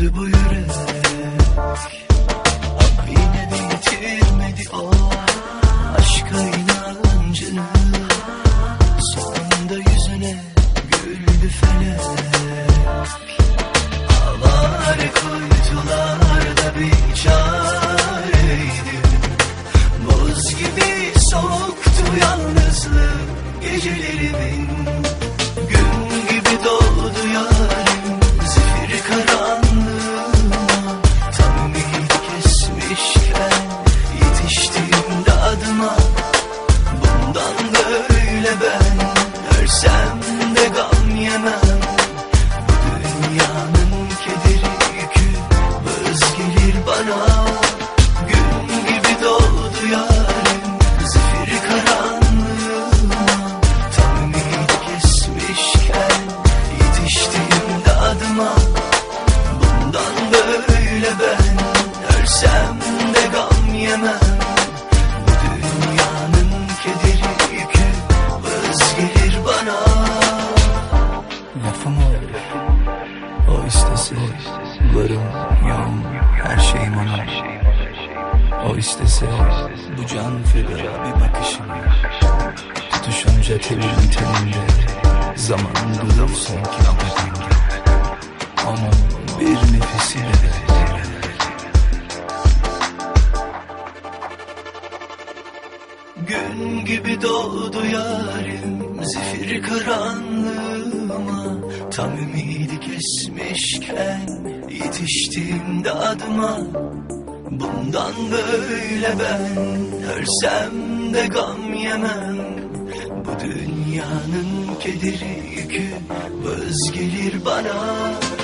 döndü bu yürek. Ama yine de yitirmedi o aşka inancını. Sonunda yüzüne güldü felek. Ağlar kuytularda bir çareydim. Buz gibi soğuktu yalnızlık gecelerimin. Gün gibi doğdu yarim zifiri karanlığıma. Tam ümidi kesmişken yetiştim dadıma. Bundan böyle ben ölsem de gam yemem. Bu dünyanın kederi yükü vız gelir bana. Gün gibi doğdu yarim zifiri karanlığıma. Tam ümidi kesmişken yetiştim dadıma. Bundan böyle ben ölsem de gam yemem. Bu dünyanın kederi yükü vız gelir bana. Lafım olur, o istese varım yoğum her şeyim ona. O istese bu can feda bir bakışım. Tutuşunca telin teninde zaman durur sanki bedende. Onun bir nefesiyle de. Gün gibi doğdu yarim zifiri karanlığıma. Tam ümidi kesmişken yetiştim dadıma. Bundan böyle ben ölsem de gam yemem. Bu dünyanın kederi yükü vız gelir bana.